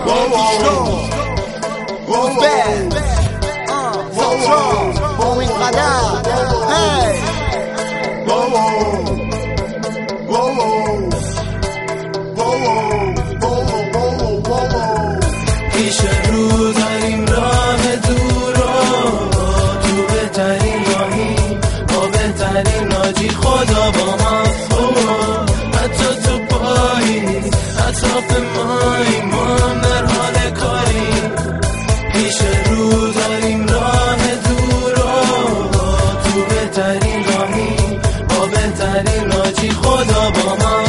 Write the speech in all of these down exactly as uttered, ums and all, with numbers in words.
با این قدم پیش رو داریم راه دور تو بهترین راهی با بهترین ناجی خدا با ما حتی تو پایی اطراف مایی ما هم در حال کاری پیش رو داریم راه دور تو بهترین راهی با بهترین ناجی خدا با ما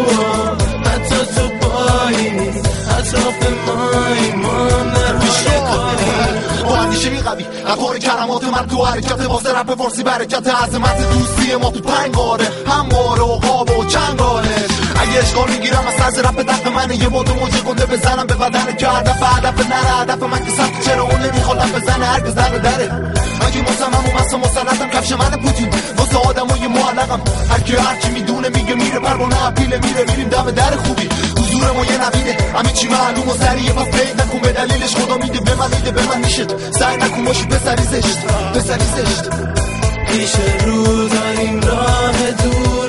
حتی تو پایی اطراف مایی ما هم در حال کاری با همیشه میقوی اقوار کلمات من تو حرکت واسه رپ فارسی برکت عظمت دوستی ما تو پنگاره همواره و قاب و چنگانه اگه اشکال میگیرم از سرز رپ دق منه یه بادو موجه گنده بزنم به بدن که هدف هدف نره هدف من که سمت چرا اون نمیخوادم بزنه هرگز در دره من که مصمم و مصم مسلطم کفش من پوتین واسه آدم های معلقم هرکی هرچی میدونه میگه میره پروانه اپیله میره میریم دم در خوبی حضور ما یه نبیده همه چی معلوم و سریعه پس پید نکن به دلیلش خدا میده به من میده به من میشه سعی نکن باشی پسری زشت پسری زشت پیش رو داریم راه دور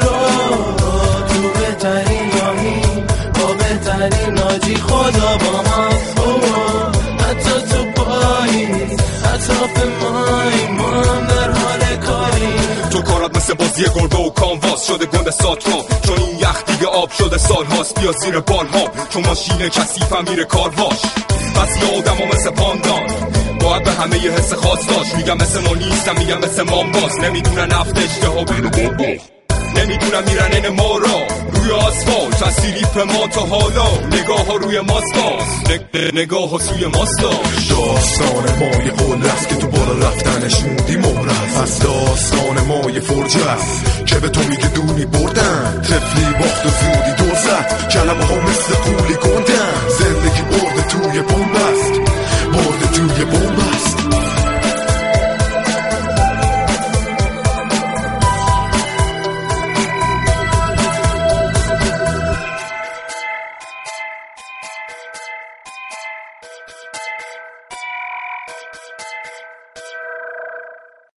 تو بهترین راهی با بهترین ناجی خدا با ما حتی تو پایی اطراف مایی ما هم در حال کاری تو کارات مثل بازی گربه و کانواس شده گنده ساترام چون این یخ دیگه آب شده سال هاست بیا زیر بال ها چون ماشین کثیفم میره کارواش بس یه آدم ها مثل پاندان باید به همه یه حس خاص داشت میگم مثل ما نیستم میگم مثل مامباس نمیدونن نفت اشتها بینو بابا نمیدونم میرن این ما را روی آسفالت از سیریپ ما تا حالا نگاه ها روی ماست نگ... نگاه ها سوی ماست داستان ما یه قول است که تو بالا رفتنش موندی مهرست از داستان ما یه فرجه است که به تو میگه دونی بردن طفلی باخت و زودی دو زد کلمه ها مثل قولی گندن